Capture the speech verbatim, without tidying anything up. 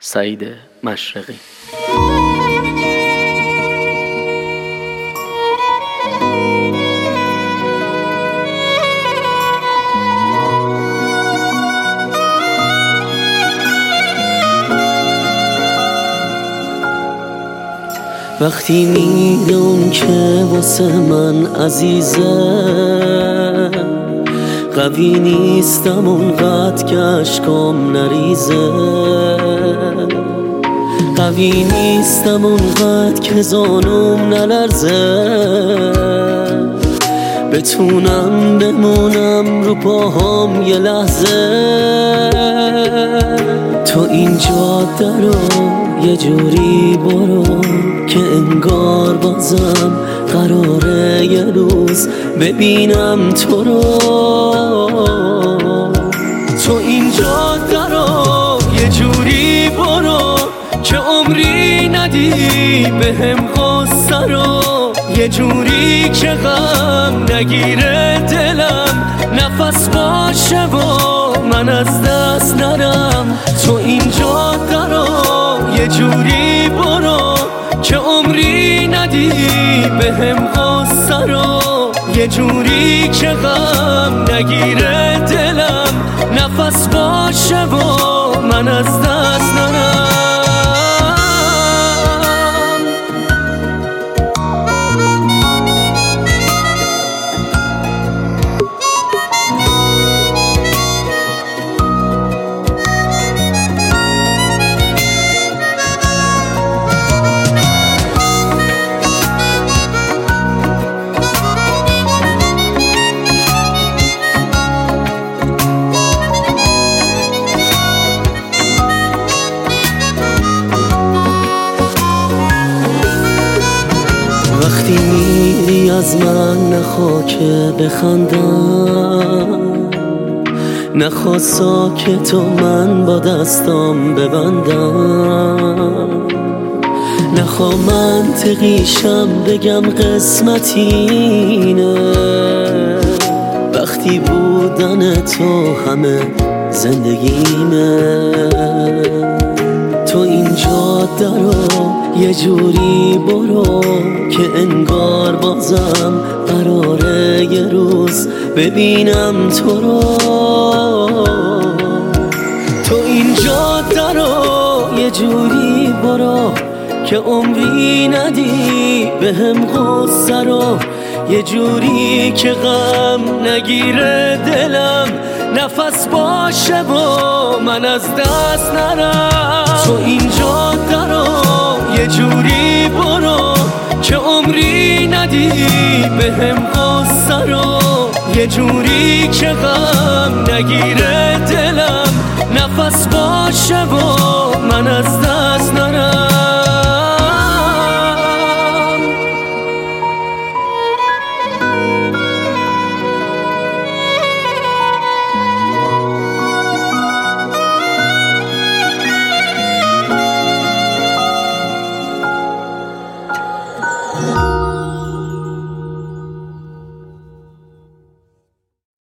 سعید مشرقی. وقتی میگه اون که واسه من عزیزه، قوی نیستم اونقدر که عشقام نریزه، قوی نیستم اونقدر که زانوم نلرزه، بتونم بمونم رو پاهام یه لحظه. تو این جاده رو یه جوری برو که انگار بازم قراره یه روز ببینم تو رو. تو این جاده رو یه جوری برو که عمری ندی بهم غصه رو، یه جوری که غم نگیره دلم، نفس باشه و من از دست نرم. تو این جاده رو یه جوری برو که عمری ندی بهم غصه رو، یه جوری که غم نگیره دلم، نفس باشه و من از دست نرم. وقتی میری از من نخوا که بخندم، نخوا ساکت و من با دستام ببندم، نخوا منطقیشم بگم قسمتینه، وقتی بودن تو همه زندگیمه. تو این جاده رو یه جوری برو که انگار بازم قراره یه روز ببینم تو رو. تو این جاده رو یه جوری برو که عمری ندی بهم غصه رو، یه جوری که غم نگیره دلم، نفس باشه و من از دست نرم. تو این جاده رو یه جوری برو که عمری ندی بهم غصه رو، یه جوری که غم نگیره دلم، نفس باشه و من از دست نرم.